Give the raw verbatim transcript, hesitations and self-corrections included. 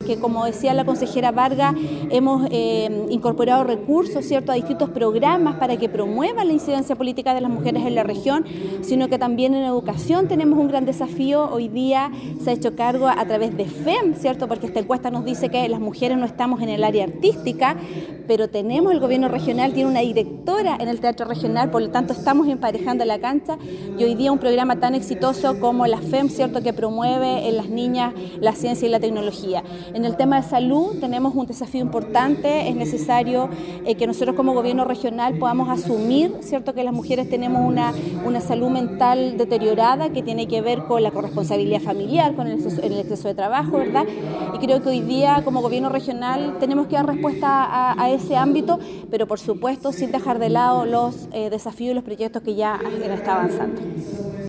que, como decía la consejera Vargas, hemos eh, incorporado recursos, ¿cierto?, a distintos programas para que promuevan la incidencia política de las mujeres en la región, sino que también en educación tenemos un gran desafío. Hoy día se ha hecho cargo a través de F E M, ¿cierto?, porque esta encuesta nos dice que las mujeres no estamos en el área artística, pero tenemos, el gobierno regional tiene una directora en el teatro regional, por lo tanto estamos emparejando la cancha, y hoy día un programa tan exitoso como la F E M, ¿cierto?, que promueve en las niñas la ciencia y la tecnología. En el tema de salud tenemos un desafío importante, es necesario eh, que nosotros como gobierno regional podamos asumir, ¿cierto?, que las mujeres tenemos una, una salud mental deteriorada que tiene que ver con la corresponsabilidad familiar, con el exceso, el exceso de trabajo, ¿verdad? Y creo que hoy día como gobierno regional tenemos que dar respuesta a, a ese ámbito, pero por supuesto sin dejar de lado los eh, desafíos y los proyectos que ya está avanzando.